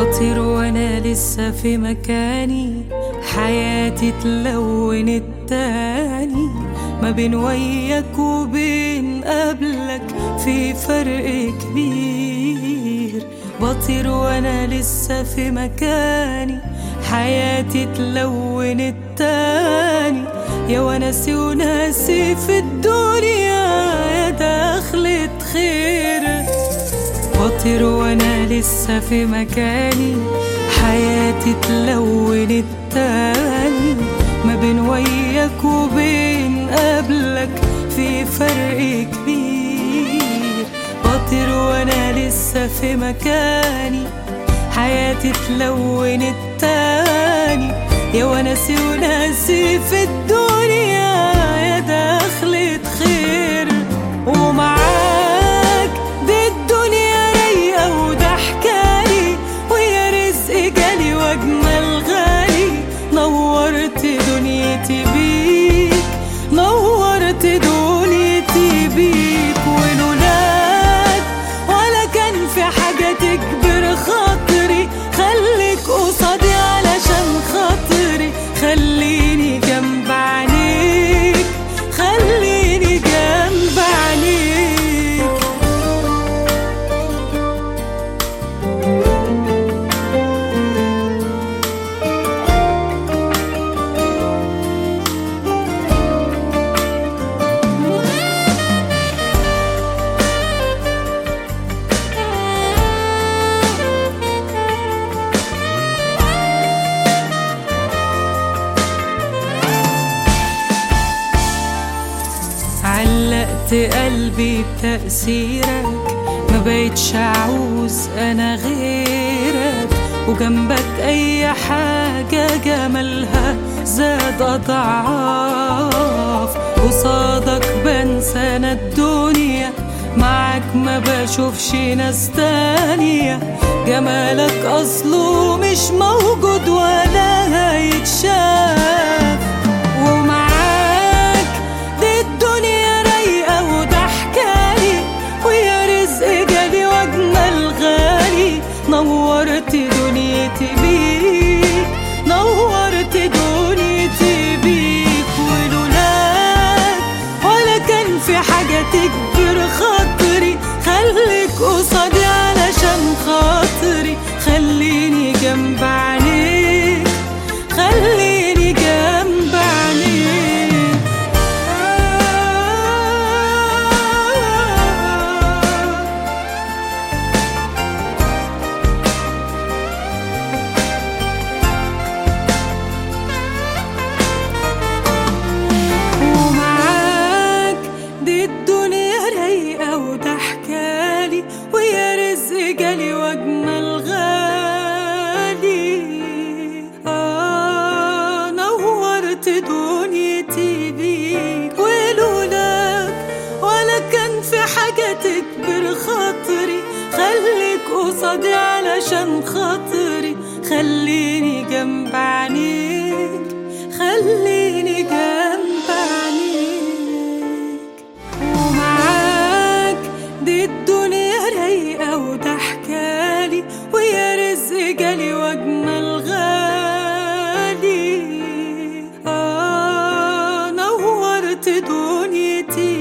بطير وانا لسه في مكاني، حياتي اتلونت تاني، ما بين وياك وبين قبلك في فرق كبير. بطير وانا لسه في مكاني، حياتي اتلونت تاني، يا وناسي وناسي في الدنيا يا دخلة خير. بطير وانا لسه في مكاني، حياتي اتلونت تاني، ما بين وياك وبين قبلك في فرق كبير. بطير وانا لسه في مكاني، حياتي اتلونت تاني، يا وناسي وناسي في الدنيا يا دخلة خير. ومعاك دي الدنيا رايقة وده حكالي، ويا رزق جالي واجمل غالي، نورت دنيتي بيك، نورت دنيتي بيك. ولولاك ولا كان في حاجة تكبر خاطري، خليك قصادي علشان خاطري، خليني جنب عينيك، خليني جنب عينيك. علقت قلبي بتأثيرك، ما بقتش أعوز أنا غيرك، وجنبك أي حاجة جمالها زاد أضعاف. قصادك بنسى أنا الدنيا، معاك ما بشوفش ناس تانية، جمالك أصله مش موجود ولا هيتشاف. ومعاك دي الدنيا رايقة وده حكالي، ويا رزق جالي واجمل غالي، نورت دنيتي بيك، نورت دنيتي بيك. ولولاك ولا كان في حاجة تكبر خاطري، خليك قصادي علشان خاطري، خليني جنب عينيك، خليني جنب عينيك. ومعاك دي الدنيا رايقة وده حكالي، ويا رزق جالي واجمل غالي، نورت دنيتي بيك. ولولاك ولا كان في حاجة تكبر خاطري، خليك قصادي علشان خاطري، خليني جنب عينيك، خليني جنب عينيك. ومعاك دي الدنيا رايقة وده حكالي، ويا رزق جالي واجمل غالي، نورت دنيتي